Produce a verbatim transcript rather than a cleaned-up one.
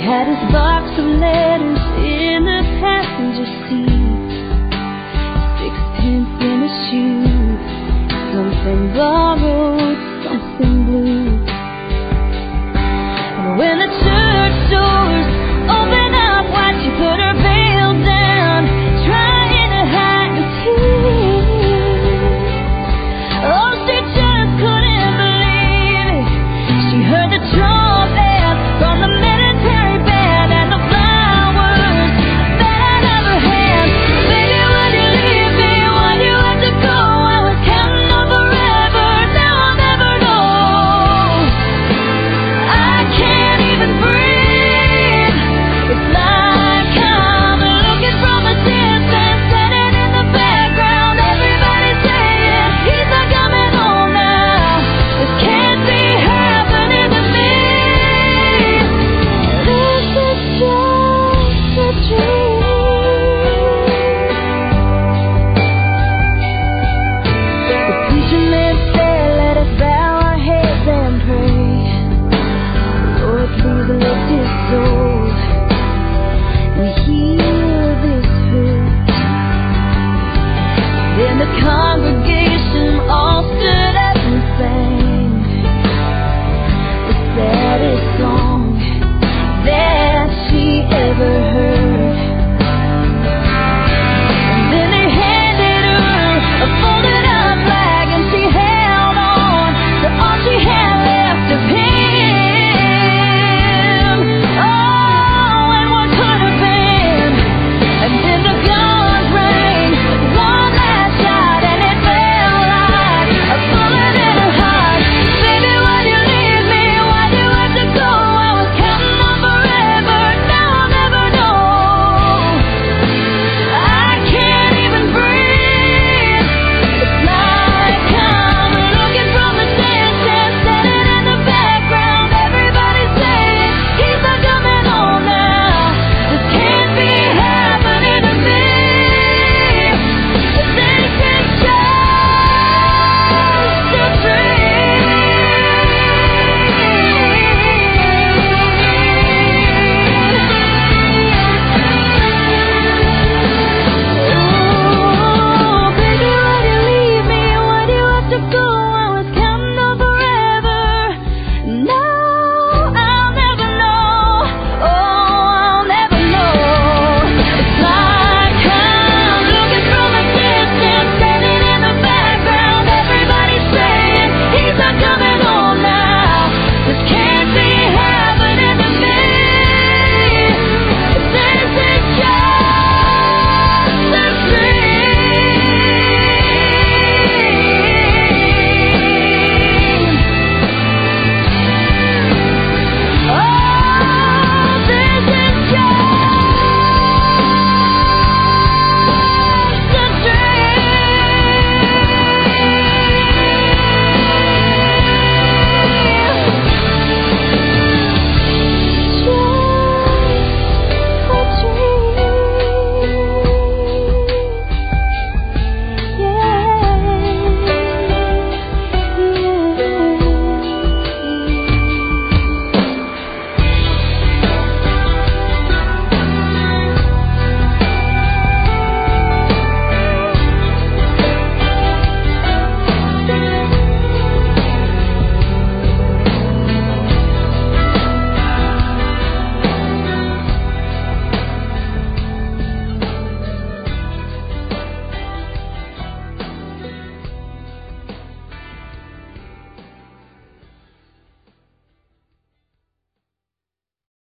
had his box of letters in the passenger seat, sixpence in his shoe, something borrowed, something blue. And when the church doors opened up wide, she put her veil down, trying to hide the tears. Oh, she just couldn't believe it. She heard the trumpet from the military band and the flowers fell out of her hand. Baby, would you leave me? Would you have to go? I was counting on forever, now I'll never know. I can't even breathe. It's like I'm looking from a distance, standing in the background. Everybody's saying he's not coming home now. This can't be happening to me. This is just a dream. The preacher man said, let us bow our heads and pray. Lord, please lift his soul.